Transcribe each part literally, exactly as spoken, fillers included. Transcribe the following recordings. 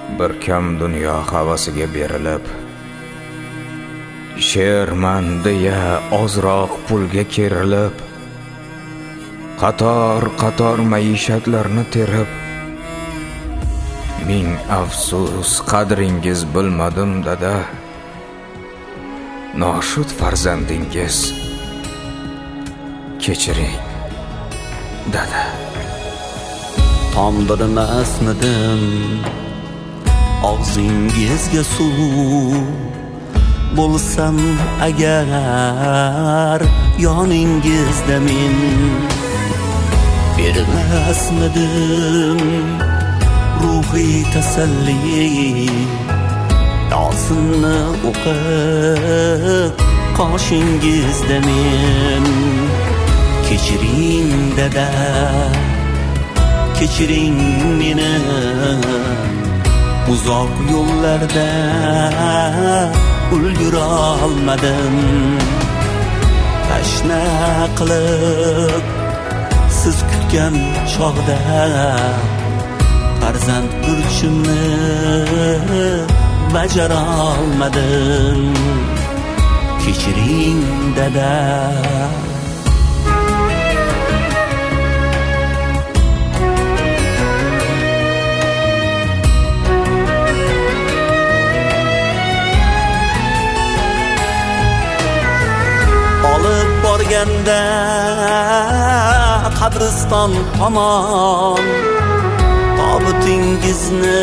bir kam dunyo havasiga berilib, she'rman deya ozroq pulga kerilib, qator qator maishatlarni terib, ming afsus qadringiz bilmadim dada, noshud farzandingiz kechiring dada. Tomdirmasmidim og'zingizga suv, bo'lsam agar yoningizda men, bermasmidim ruhiy tasalli, yosinni o'qib qoshingizda men. Kechiring dada, kechiring meni, uzoq yo'llarda ulgura olmadim. Tashna qilib siz kutgan chog'da farzand burchimni bajara olmadim. Kechiring dada. Olib borganda qabriston tomon, tobutingizni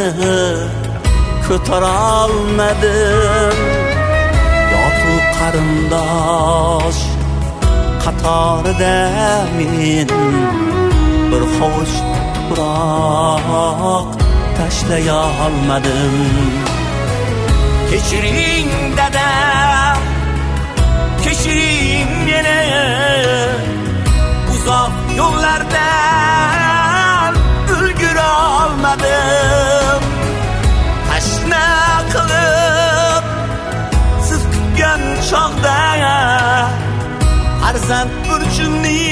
ko'tara olmadim. Yotu qarindosh qatorida men bir hovuch tuproq tashlaya olmadim. Kechiring dada, kechiring meni, uzoq yo'llardan ulgura olmadim. Tashna qilib siz kutgan chog'da farzand burchimni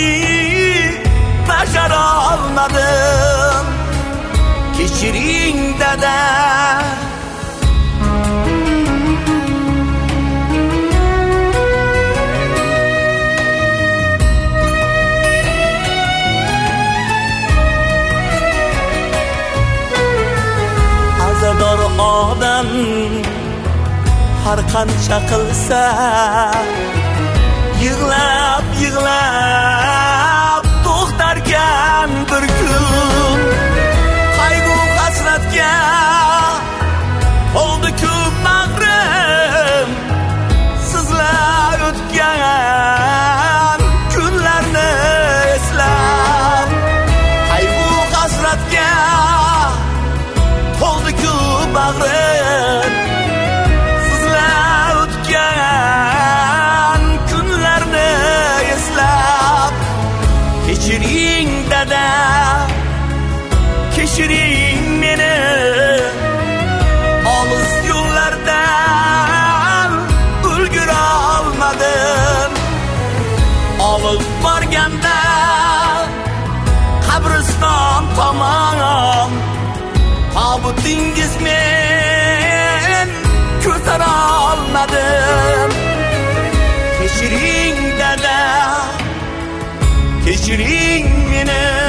bajara olmadim. Kechiring dada. Azador odam har qancha qilsa, yig'lab yig'lab to'xtarkan bir kun. Qayg'u hasratga oldi-ku bag'rim, sizlar o'tgan kunlarni eslab. Qayg'u hasratga oldi-ku bag'rim, sizlar o'tgan kunlarni eslab. Kechiring dada, kechiring meni, olis yo'llardan ulgura olmadim. Olib borganda qabriston tomon, tobutingiz men ko'tara olmadim. Kechiring dada, kechiring meni.